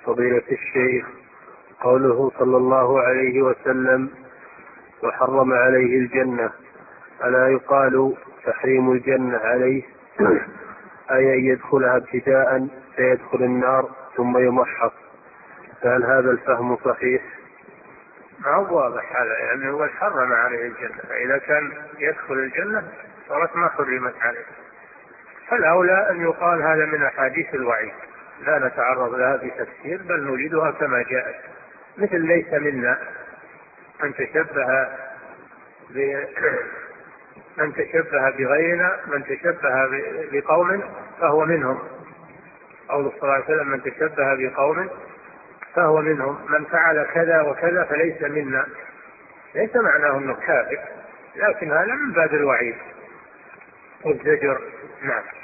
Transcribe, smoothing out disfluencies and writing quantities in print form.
فضيلة الشيخ، قوله صلى الله عليه وسلم وحرم عليه الجنة، ألا يقال تحريم الجنة عليه أي أن يدخلها ابتداء فيدخل النار ثم يمحص؟ فهل هذا الفهم صحيح؟ ما هو واضح هذا، يعني هو حرم عليه الجنة، فإذا كان يدخل الجنة صارت ما حرمت عليه. فالأولى أن يقال هذا من أحاديث الوعيد، لا نتعرض لها بتفسير بل نريدها كما جاءت، مثل ليس منا من تشبه بغيرنا، من تشبه بقوم فهو منهم. قول صلى الله عليه وسلم من تشبه بقوم فهو منهم، من فعل كذا وكذا فليس منا، ليس معناه انه كافر، لكن هذا من باب الوعيد والزجر. نعم.